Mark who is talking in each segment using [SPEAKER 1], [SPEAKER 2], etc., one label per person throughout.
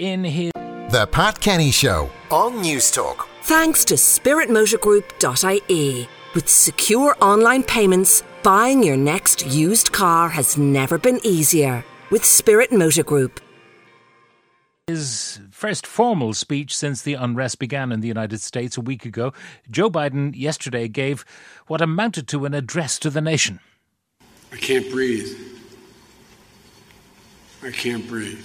[SPEAKER 1] in his...
[SPEAKER 2] The Pat Kenny Show on News Talk.
[SPEAKER 3] Thanks to spiritmotorgroup.ie. With secure online payments, buying your next used car has never been easier. With Spirit Motor Group.
[SPEAKER 1] His first formal speech since the unrest began in the United States a week ago, Joe Biden yesterday gave what amounted to an address to the nation.
[SPEAKER 4] I can't breathe. I can't breathe.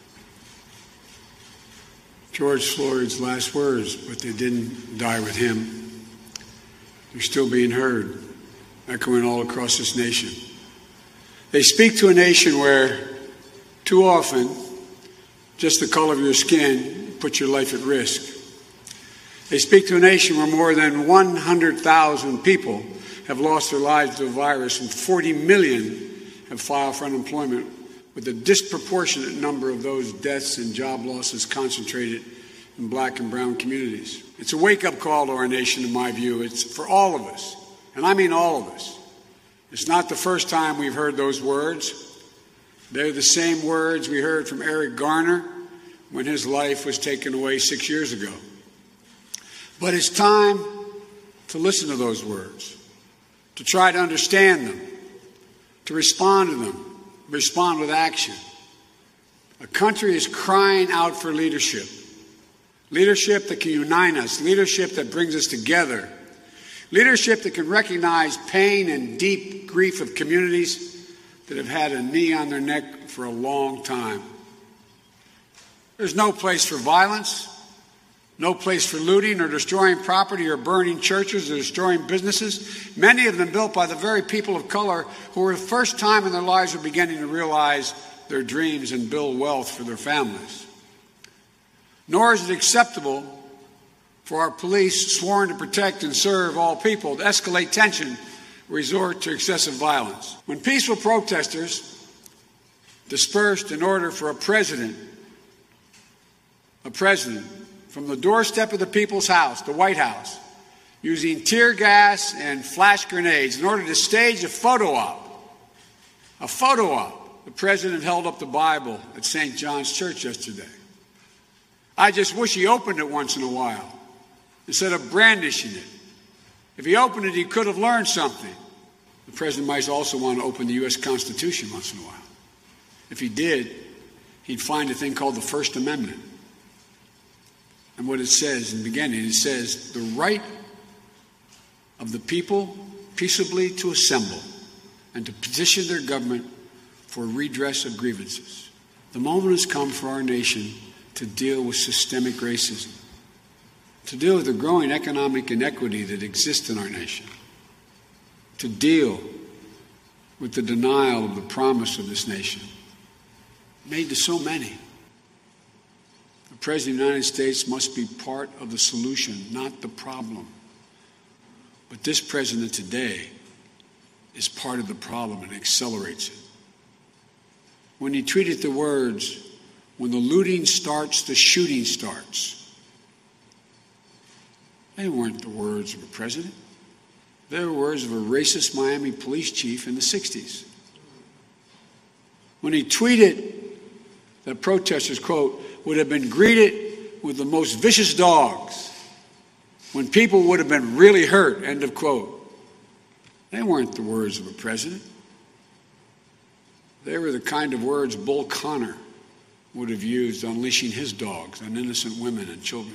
[SPEAKER 4] George Floyd's last words, but they didn't die with him. They're still being heard, echoing all across this nation. They speak to a nation where, too often, just the color of your skin puts your life at risk. They speak to a nation where more than 100,000 people have lost their lives to the virus and 40 million have filed for unemployment, with a disproportionate number of those deaths and job losses concentrated in black and brown communities. It's a wake-up call to our nation, in my view. It's for all of us, and I mean all of us. It's not the first time we've heard those words. They're the same words we heard from Eric Garner when his life was taken away 6 years ago. But it's time to listen to those words, to try to understand them, to respond to them, respond with action. A country is crying out for leadership. Leadership that can unite us, leadership that brings us together, leadership that can recognize pain and deep grief of communities that have had a knee on their neck for a long time. There's no place for violence, no place for looting or destroying property or burning churches or destroying businesses, many of them built by the very people of color who for the first time in their lives are beginning to realize their dreams and build wealth for their families. Nor is it acceptable for our police, sworn to protect and serve all people, to escalate tension, resort to excessive violence. When peaceful protesters dispersed in order for a president from the doorstep of the people's house, the White House, using tear gas and flash grenades in order to stage a photo op, the president held up the Bible at St. John's Church yesterday. I just wish he opened it once in a while instead of brandishing it. If he opened it, he could have learned something. The president might also want to open the U.S. Constitution once in a while. If he did, he'd find a thing called the First Amendment. And what it says in the beginning, it says, the right of the people peaceably to assemble and to petition their government for redress of grievances. The moment has come for our nation to deal with systemic racism, to deal with the growing economic inequity that exists in our nation, to deal with the denial of the promise of this nation, made to so many. The President of the United States must be part of the solution, not the problem. But this president today is part of the problem and accelerates it. When he tweeted the words, "When the looting starts, the shooting starts," they weren't the words of a president. They were words of a racist Miami police chief in the 60s. When he tweeted that protesters, quote, would have been greeted with the most vicious dogs, when people would have been really hurt, end of quote. They weren't the words of a president. They were the kind of words Bull Connor would have used unleashing his dogs on innocent women and children.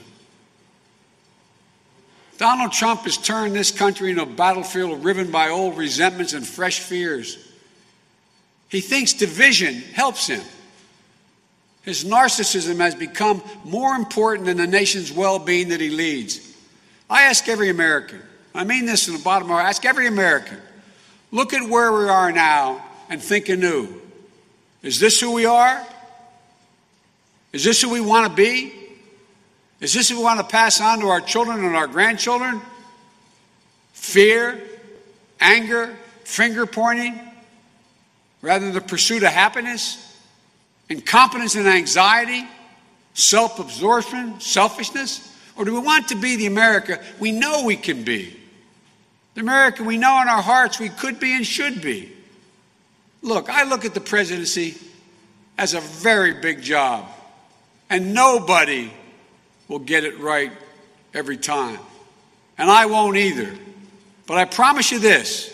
[SPEAKER 4] Donald Trump has turned this country into a battlefield riven by old resentments and fresh fears. He thinks division helps him. His narcissism has become more important than the nation's well-being that he leads. I ask every American, I mean this from the bottom of my heart, I ask every American, look at where we are now and think anew. Is this who we are? Is this who we want to be? Is this what we want to pass on to our children and our grandchildren? Fear, anger, finger pointing, rather than the pursuit of happiness, incompetence and anxiety, self-absorption, selfishness? Or do we want to be the America we know we can be? The America we know in our hearts we could be and should be. Look, I look at the presidency as a very big job. And nobody will get it right every time. And I won't either. But I promise you this.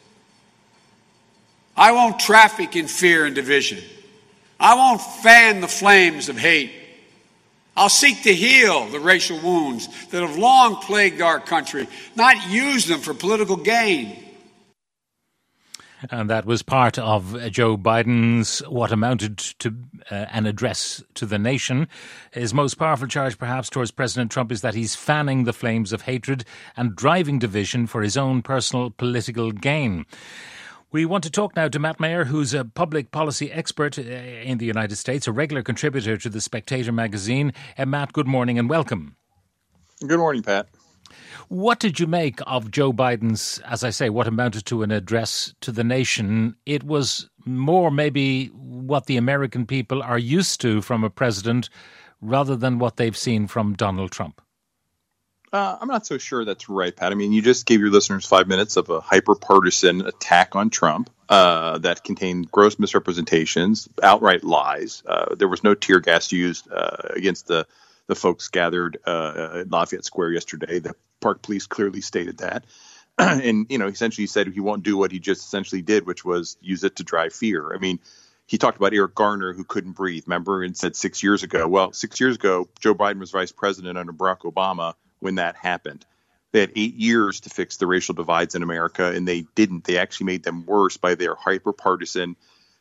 [SPEAKER 4] I won't traffic in fear and division. I won't fan the flames of hate. I'll seek to heal the racial wounds that have long plagued our country, not use them for political gain.
[SPEAKER 1] And that was part of Joe Biden's what amounted to an address to the nation. His most powerful charge, perhaps, towards President Trump is that he's fanning the flames of hatred and driving division for his own personal political gain. We want to talk now to Matt Mayer, who's a public policy expert in the United States, a regular contributor to The Spectator magazine. Matt, good morning and welcome.
[SPEAKER 5] Good morning, Pat.
[SPEAKER 1] What did you make of Joe Biden's, as I say, what amounted to an address to the nation? It was more maybe what the American people are used to from a president rather than what they've seen from Donald Trump.
[SPEAKER 5] I'm not so sure that's right, Pat. I mean, you just gave your listeners 5 minutes of a hyper-partisan attack on Trump that contained gross misrepresentations, outright lies. There was no tear gas used against the folks gathered at Lafayette Square yesterday. The Park Police clearly stated that. And, essentially said he won't do what he just essentially did, which was use it to drive fear. I mean, he talked about Eric Garner, who couldn't breathe, remember, and said 6 years ago. Well, 6 years ago, Joe Biden was vice president under Barack Obama when that happened. They had 8 years to fix the racial divides in America, and they didn't. They actually made them worse by their hyper-partisan,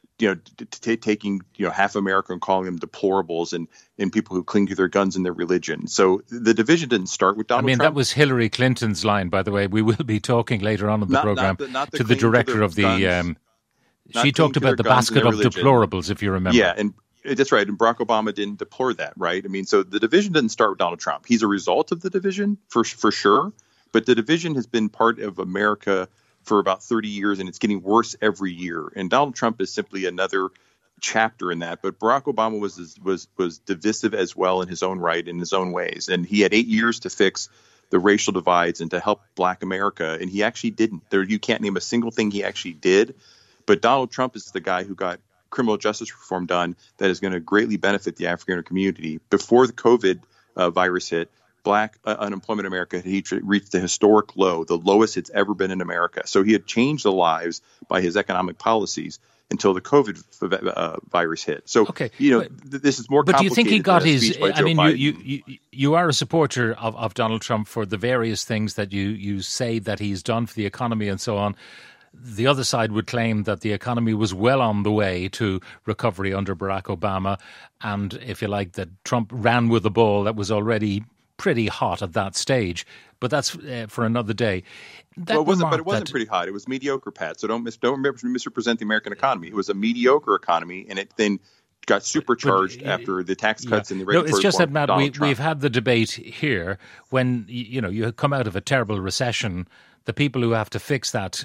[SPEAKER 5] taking half America and calling them deplorables and people who cling to their guns and their religion. So the division didn't start with Donald Trump.
[SPEAKER 1] That was Hillary Clinton's line, by the way. We will be talking later on in the program to the director of the. She talked about the basket of deplorables, if you remember.
[SPEAKER 5] Yeah, and that's right. And Barack Obama didn't deplore that, right? I mean, so the division didn't start with Donald Trump. He's a result of the division for sure. But the division has been part of America for about 30 years, and it's getting worse every year. And Donald Trump is simply another chapter in that. But Barack Obama was divisive as well in his own right, in his own ways. And he had 8 years to fix the racial divides and to help Black America. And he actually didn't. You can't name a single thing he actually did. But Donald Trump is the guy who got criminal justice reform done that is going to greatly benefit the African community. Before the COVID virus hit, Black unemployment in America had reached a historic low, the lowest it's ever been in America. So he had changed the lives by his economic policies until the COVID virus hit. So, this is more complicated.
[SPEAKER 1] But do you think he got his?
[SPEAKER 5] I mean,
[SPEAKER 1] you are a supporter of Donald Trump for the various things that you say that he's done for the economy and so on. The other side would claim that the economy was well on the way to recovery under Barack Obama, and if you like, that Trump ran with the ball that was already pretty hot at that stage. But that's for another day.
[SPEAKER 5] It wasn't pretty hot. It was mediocre, Pat. So don't misrepresent the American economy. It was a mediocre economy, and it then got supercharged after the tax cuts and the regulatory
[SPEAKER 1] reform. It's just that, Matt,
[SPEAKER 5] we've
[SPEAKER 1] had the debate here when you come out of a terrible recession. The people who have to fix that,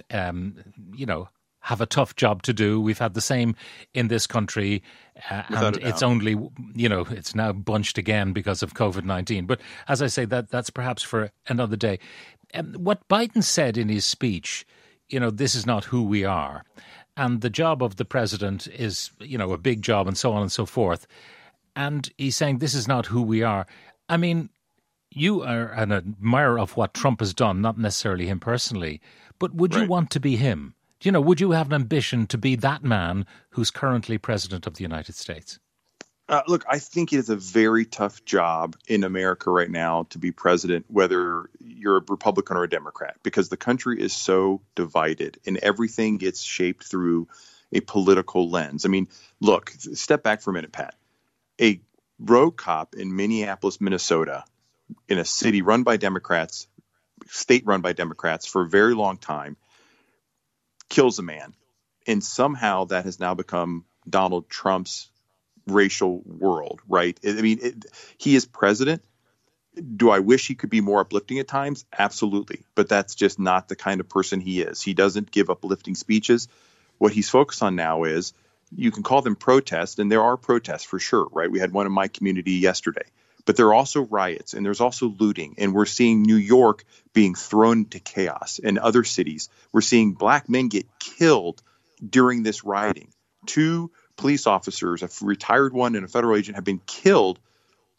[SPEAKER 1] have a tough job to do. We've had the same in this country, and it's only, it's now bunched again because of COVID-19. But as I say, that's perhaps for another day. What Biden said in his speech, this is not who we are. And the job of the president is, a big job and so on and so forth. And he's saying this is not who we are. I mean, you are an admirer of what Trump has done, not necessarily him personally, but would you want to be him? Would you have an ambition to be that man who's currently president of the United States?
[SPEAKER 5] Look, I think it is a very tough job in America right now to be president, whether you're a Republican or a Democrat, because the country is so divided and everything gets shaped through a political lens. I mean, look, step back for a minute, Pat. A road cop in Minneapolis, Minnesota, in a city run by Democrats, state run by Democrats for a very long time, kills a man. And somehow that has now become Donald Trump's racial world, right? I mean, he is president. Do I wish he could be more uplifting at times? Absolutely. But that's just not the kind of person he is. He doesn't give uplifting speeches. What he's focused on now is, you can call them protests, and there are protests for sure, right? We had one in my community yesterday. But there are also riots, and there's also looting, and we're seeing New York being thrown into chaos, and other cities. We're seeing Black men get killed during this rioting. 2 police officers, a retired one and a federal agent, have been killed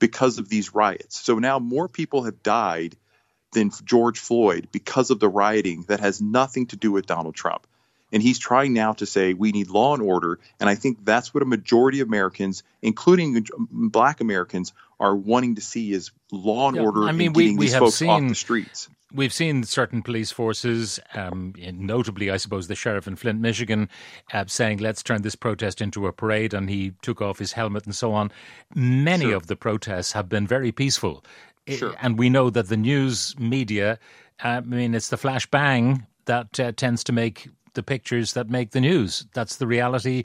[SPEAKER 5] because of these riots. So now more people have died than George Floyd because of the rioting that has nothing to do with Donald Trump. And he's trying now to say we need law and order. And I think that's what a majority of Americans, including Black Americans, are wanting to see is law and order and getting these folks off the streets.
[SPEAKER 1] We've seen certain police forces, notably, I suppose, the sheriff in Flint, Michigan, saying, let's turn this protest into a parade, and he took off his helmet and so on. Many of the protests have been very peaceful. And we know that the news media, it's the flash bang that tends to make the pictures that make the news. That's the reality.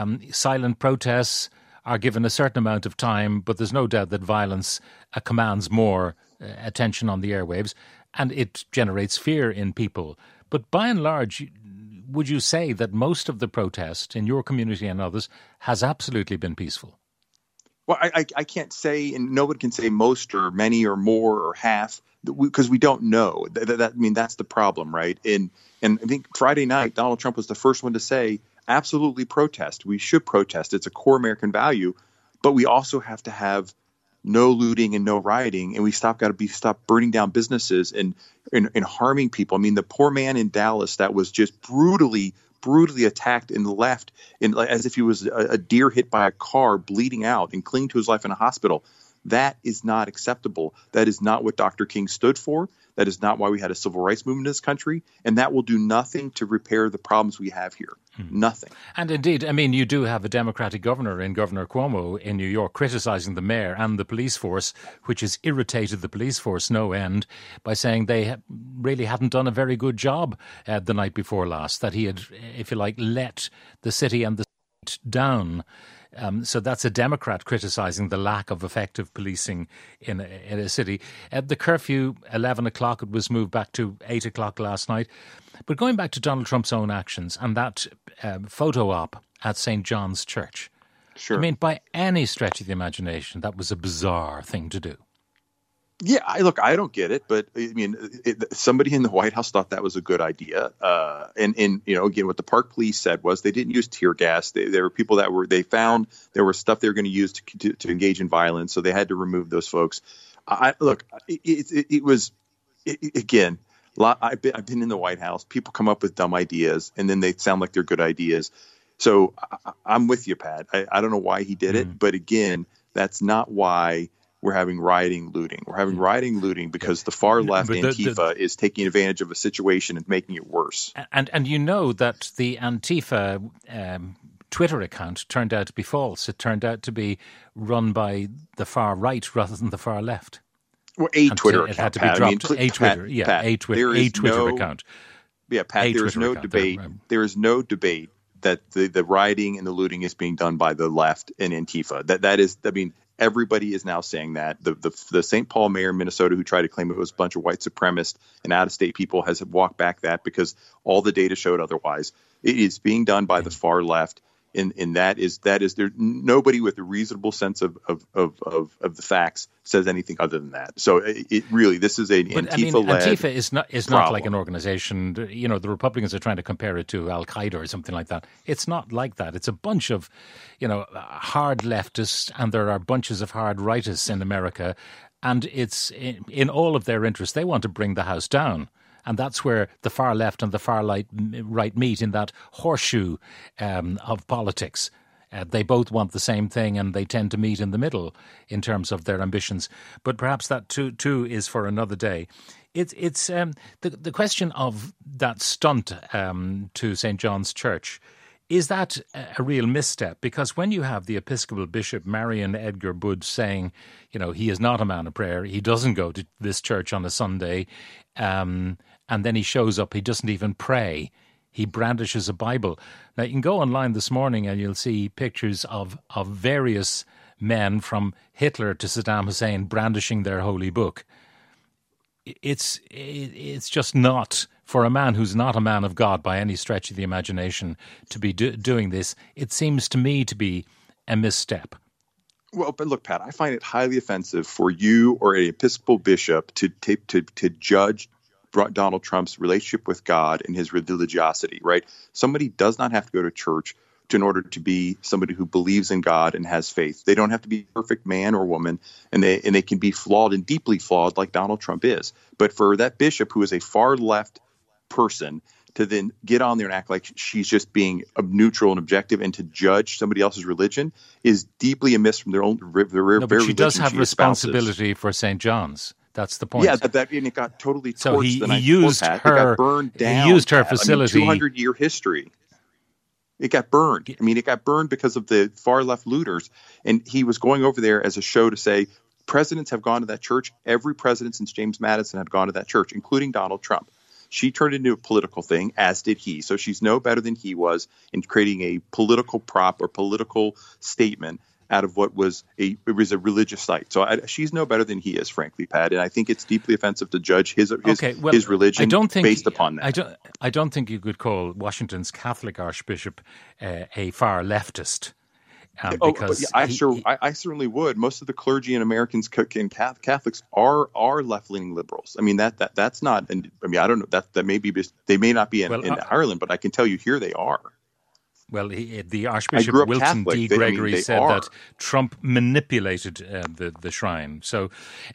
[SPEAKER 1] Silent protests are given a certain amount of time, but there's no doubt that violence commands more attention on the airwaves, and it generates fear in people. But by and large, would you say that most of the protest in your community and others has absolutely been peaceful?
[SPEAKER 5] Well, I can't say, and nobody can say most or many or more or half, because we don't know. That's the problem, right? And I think Friday night, Donald Trump was the first one to say, absolutely protest. We should protest. It's a core American value. But we also have to have no looting and no rioting, and we stop burning down businesses and harming people. I mean, the poor man in Dallas that was just brutally attacked and left as if he was a deer hit by a car, bleeding out and clinging to his life in a hospital. That is not acceptable. That is not what Dr. King stood for. That is not why we had a civil rights movement in this country. And that will do nothing to repair the problems we have here. Nothing.
[SPEAKER 1] And indeed, you do have a Democratic governor in Governor Cuomo in New York criticizing the mayor and the police force, which has irritated the police force no end by saying they really hadn't done a very good job the night before last, that he had, if you like, let the city and the state down. So that's a Democrat criticizing the lack of effective policing in a city. The curfew, 11 o'clock, it was moved back to 8 o'clock last night. But going back to Donald Trump's own actions and that photo op at St. John's Church,
[SPEAKER 5] sure.
[SPEAKER 1] By any stretch of the imagination, that was a bizarre thing to do.
[SPEAKER 5] Yeah, I don't get it, but somebody in the White House thought that was a good idea. And again, what the Park Police said was they didn't use tear gas. There were people they found there was stuff they were going to use to engage in violence, so they had to remove those folks. I've been in the White House. People come up with dumb ideas, and then they sound like they're good ideas. So I'm with you, Pat. I don't know why he did it, but again, that's not why we're having rioting, looting. We're having rioting, looting because the far left Antifa is taking advantage of a situation and making it worse.
[SPEAKER 1] And you know that the Antifa Twitter account turned out to be false. It turned out to be run by the far right rather than the far left.
[SPEAKER 5] Well, Twitter account.
[SPEAKER 1] It had to be dropped. A Twitter account.
[SPEAKER 5] Yeah, Pat, there is no debate. There is no debate that the rioting and the looting is being done by the left and Antifa. That is, everybody is now saying that. The St. Paul mayor in Minnesota who tried to claim it was a bunch of white supremacists and out-of-state people has walked back that because all the data showed otherwise. It is being done by the far left, and that is there. Nobody with a reasonable sense of the facts says anything other than that. So it really, this is an Antifa-led
[SPEAKER 1] Antifa is not like an organization. The Republicans are trying to compare it to Al Qaeda or something like that. It's not like that. It's a bunch of hard leftists, and there are bunches of hard rightists in America, and it's in all of their interests. They want to bring the house down. And that's where the far left and the far right meet, in that horseshoe of politics. They both want the same thing, and they tend to meet in the middle in terms of their ambitions. But perhaps that too is for another day. It's the question of that stunt to St. John's Church. Is that a real misstep? Because when you have the Episcopal Bishop Marion Edgar Budge saying, he is not a man of prayer, he doesn't go to this church on a Sunday, and then he shows up, he doesn't even pray. He brandishes a Bible. Now, you can go online this morning and you'll see pictures of various men from Hitler to Saddam Hussein brandishing their holy book. It's just not, for a man who's not a man of God by any stretch of the imagination, to be doing this. It seems to me to be a misstep.
[SPEAKER 5] Well, but look, Pat, I find it highly offensive for you or an Episcopal bishop to judge Donald Trump's relationship with God and his religiosity, right? Somebody does not have to go to church in order to be somebody who believes in God and has faith. They don't have to be a perfect man or woman, and they can be flawed and deeply flawed like Donald Trump is. But for that bishop who is a far left person to then get on there and act like she's just being neutral and objective and to judge somebody else's religion is deeply amiss from their own very
[SPEAKER 1] but she does have
[SPEAKER 5] she
[SPEAKER 1] responsibility for St. John's. That's the point.
[SPEAKER 5] Yeah, and it got totally torched.
[SPEAKER 1] So he
[SPEAKER 5] used her. It got burned down.
[SPEAKER 1] He used her facility.
[SPEAKER 5] 200-year history. It got burned. I mean, it got burned because of the far left looters. And he was going over there as a show to say presidents have gone to that church. Every president since James Madison had gone to that church, including Donald Trump. She turned it into a political thing, as did he. So she's no better than he was in creating a political prop or political statement out of what was a religious site. So she's no better than he is, frankly, Pat. And I think it's deeply offensive to judge his religion based upon that.
[SPEAKER 1] I don't think you could call Washington's Catholic Archbishop a far leftist.
[SPEAKER 5] I certainly would. Most of the clergy in Americans and Catholics are left-leaning liberals. I mean that's not. And I mean I don't know that may be they may not be in Ireland, but I can tell you here they are.
[SPEAKER 1] Well, the Archbishop Wilton
[SPEAKER 5] Catholic.
[SPEAKER 1] D. Gregory said that Trump manipulated the shrine. So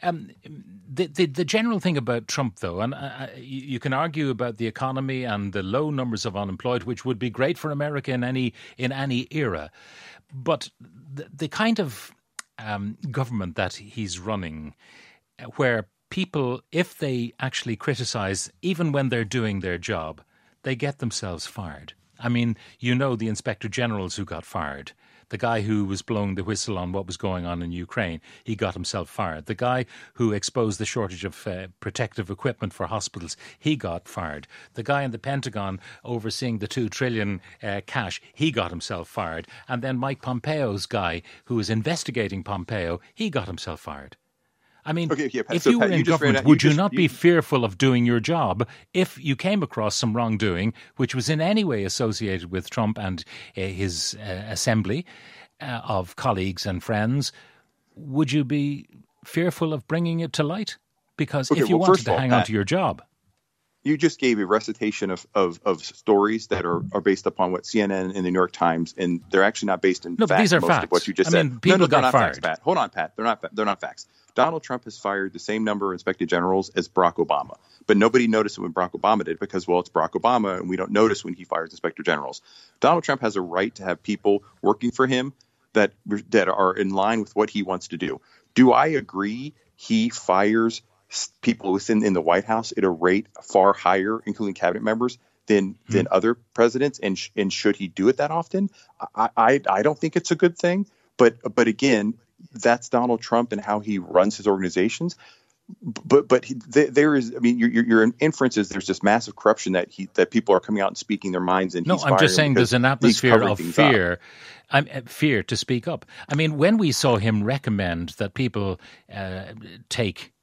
[SPEAKER 1] the general thing about Trump, though, and you can argue about the economy and the low numbers of unemployed, which would be great for America in any era. But the kind of government that he's running, where people, if they actually criticize, even when they're doing their job, they get themselves fired. I mean, the Inspector Generals who got fired. The guy who was blowing the whistle on what was going on in Ukraine, he got himself fired. The guy who exposed the shortage of protective equipment for hospitals, he got fired. The guy in the Pentagon overseeing the $2 trillion cash, he got himself fired. And then Mike Pompeo's guy who was investigating Pompeo, he got himself fired. I mean, if you were in government, would you not be fearful of doing your job if you came across some wrongdoing which was in any way associated with Trump and his assembly of colleagues and friends? Would you be fearful of bringing it to light? Because if you wanted to hang on to your job.
[SPEAKER 5] You just gave a recitation of stories that are based upon what CNN and the New York Times, and they're actually not based in
[SPEAKER 1] facts. No, these are facts.
[SPEAKER 5] Of what you just said.
[SPEAKER 1] Mean, people got fired.
[SPEAKER 5] Facts, Pat. Hold on, Pat. They're not facts. Donald Trump has fired the same number of inspector generals as Barack Obama, but nobody noticed it when Barack Obama did because, well, it's Barack Obama, and we don't notice when he fires inspector generals. Donald Trump has a right to have people working for him that are in line with what he wants to do. Do I agree he fires people in the White House at a rate far higher, including cabinet members, than other presidents? And should he do it that often? I don't think it's a good thing. But again, that's Donald Trump and how he runs his organizations. But there is, I mean, your inference is there's this massive corruption that people are coming out and speaking their minds. And
[SPEAKER 1] I'm just saying there's an atmosphere of fear. Fear to speak up. I mean, when we saw him recommend that people take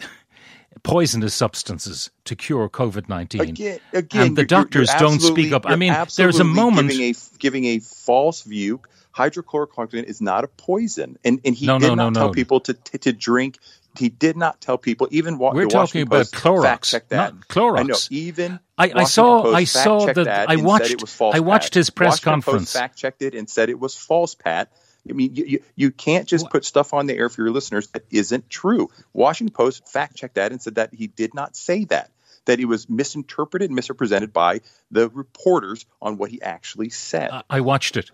[SPEAKER 1] poisonous substances to cure COVID-19, and the doctors don't speak up. I mean, there's a moment
[SPEAKER 5] giving a false view. Hydrochloroquine is not a poison, and he did not tell people to drink. He did not tell people. Even
[SPEAKER 1] we're talking about Clorox, not Clorox. I know.
[SPEAKER 5] Even
[SPEAKER 1] I saw that. I watched his press conference.
[SPEAKER 5] Fact checked it and said it was false, Pat. I mean, you can't just put stuff on the air for your listeners that isn't true. Washington Post fact checked that and said that he did not say that it was misinterpreted and misrepresented by the reporters on what he actually said.
[SPEAKER 1] I watched it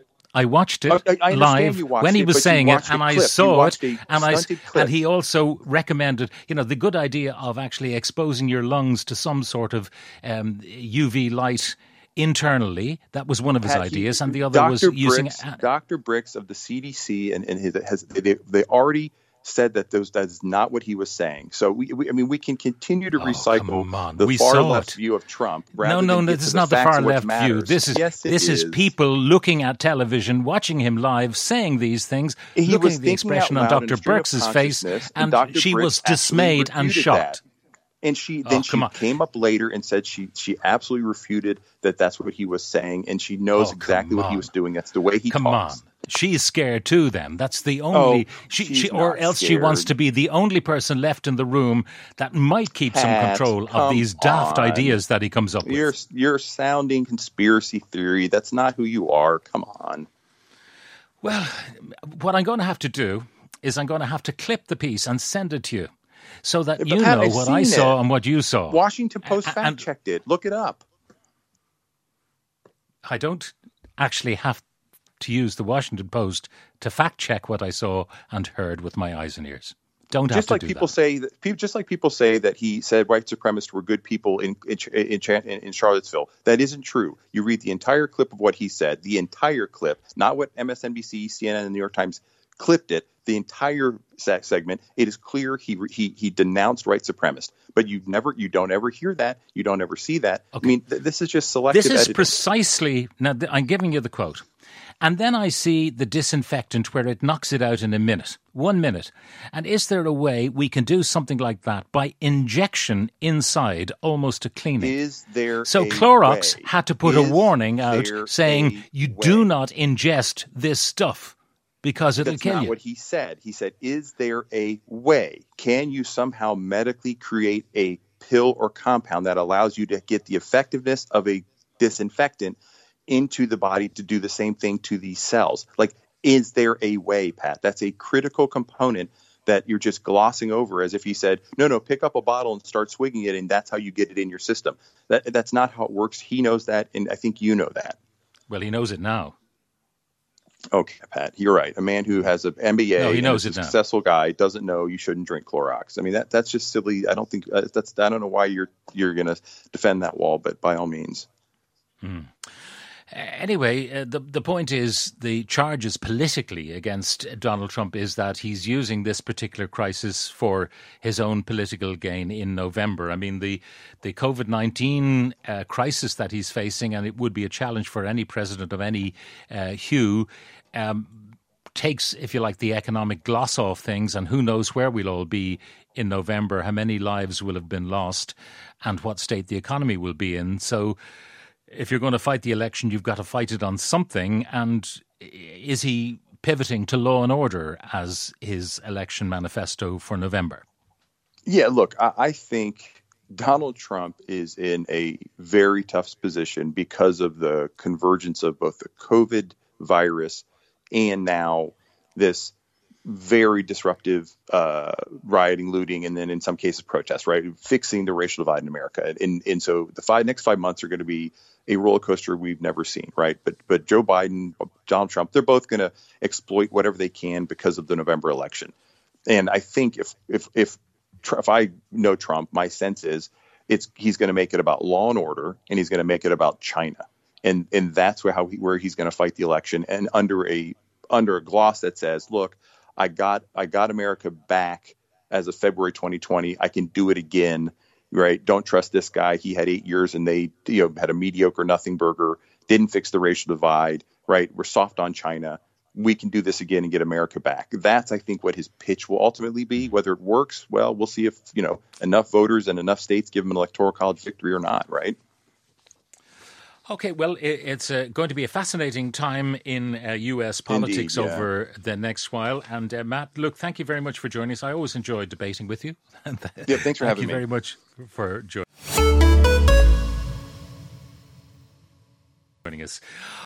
[SPEAKER 1] live when he was saying it, and I saw it, and he also recommended, the good idea of actually exposing your lungs to some sort of UV light internally. That was one of his ideas, and the other was using
[SPEAKER 5] Dr. Birx of the CDC, and they already said that is not what he was saying. So we can continue to recycle the far left view of Trump.
[SPEAKER 1] No, this is not the far left view. This is people looking at television, watching him live, saying these things, looking at the expression on Dr. Birx's face, and she was dismayed and shocked.
[SPEAKER 5] And she came up later and said she absolutely refuted that's what he was saying, and she knows exactly what he was doing. That's the way he talks.
[SPEAKER 1] she's scared too. Then that's the only she or else scared. She wants to be the only person left in the room that might keep some control of these daft ideas that he comes up with.
[SPEAKER 5] You're sounding conspiracy theory. That's not who you are. Come on.
[SPEAKER 1] Well, what I'm going to have to do is I'm going to have to clip the piece and send it to you so that you know what I saw and what you saw.
[SPEAKER 5] Washington Post fact-checked it. Look it up.
[SPEAKER 1] I don't actually have to use the Washington Post to fact-check what I saw and heard with my eyes and ears. Don't have to do that.
[SPEAKER 5] Just like people say that he said white supremacists were good people in Charlottesville. That isn't true. You read the entire clip of what he said, the entire clip, not what MSNBC, CNN, and the New York Times clipped it, the entire segment. It is clear he denounced white supremacists. But you don't ever hear that. You don't ever see that. Okay. I mean, this is just selective
[SPEAKER 1] editing.
[SPEAKER 5] This is
[SPEAKER 1] precisely, now I'm giving you the quote. And then I see the disinfectant where it knocks it out in 1 minute. And is there a way we can do something like that by injection inside, almost to cleaning?
[SPEAKER 5] Is there
[SPEAKER 1] So Clorox had to put a warning out saying you do not ingest this stuff because it'll kill you.
[SPEAKER 5] That's not what he said. He said, is there a way? Can you somehow medically create a pill or compound that allows you to get the effectiveness of a disinfectant into the body to do the same thing to these cells? Like, is there a way, Pat? That's a critical component that you're just glossing over as if he said, no, pick up a bottle and start swigging it, and that's how you get it in your system. That's not how it works. He knows that, and I think you know that.
[SPEAKER 1] Well, he knows it now.
[SPEAKER 5] Okay, Pat, you're right. A man who has an MBA,
[SPEAKER 1] no, he knows it
[SPEAKER 5] a successful guy, doesn't know you shouldn't drink Clorox. I mean, that's just silly. I don't think I don't know why you're going to defend that wall, but by all means.
[SPEAKER 1] Anyway, the point is the charges politically against Donald Trump is that he's using this particular crisis for his own political gain in November. I mean, the COVID-19 crisis that he's facing, and it would be a challenge for any president of any hue, takes, if you like, the economic gloss off things, and who knows where we'll all be in November, how many lives will have been lost, and what state the economy will be in. So if you're going to fight the election, you've got to fight it on something. And is he pivoting to law and order as his election manifesto for November?
[SPEAKER 5] Yeah, look, I think Donald Trump is in a very tough position because of the convergence of both the COVID virus and now this very disruptive rioting, looting, and then in some cases protests, right? Fixing the racial divide in America. And so the next 5 months are going to be a roller coaster we've never seen, right? But Joe Biden, Donald Trump, they're both going to exploit whatever they can because of the November election. And I think if I know Trump, my sense is he's going to make it about law and order, and he's going to make it about China, and that's where he's going to fight the election, and under a gloss that says, look, I got America back as of February 2020. I can do it again. Right. Don't trust this guy. He had 8 years and they had a mediocre nothing burger, didn't fix the racial divide. Right. We're soft on China. We can do this again and get America back. That's, I think, what his pitch will ultimately be. Whether it works, well, we'll see if, enough voters and enough states give him an electoral college victory or not. Right.
[SPEAKER 1] Okay, well, it's going to be a fascinating time in U.S. politics. Indeed, yeah. Over the next while. And Matt, look, thank you very much for joining us. I always enjoy debating with you.
[SPEAKER 5] Yeah, thanks for having me.
[SPEAKER 1] Thank you very much for joining us.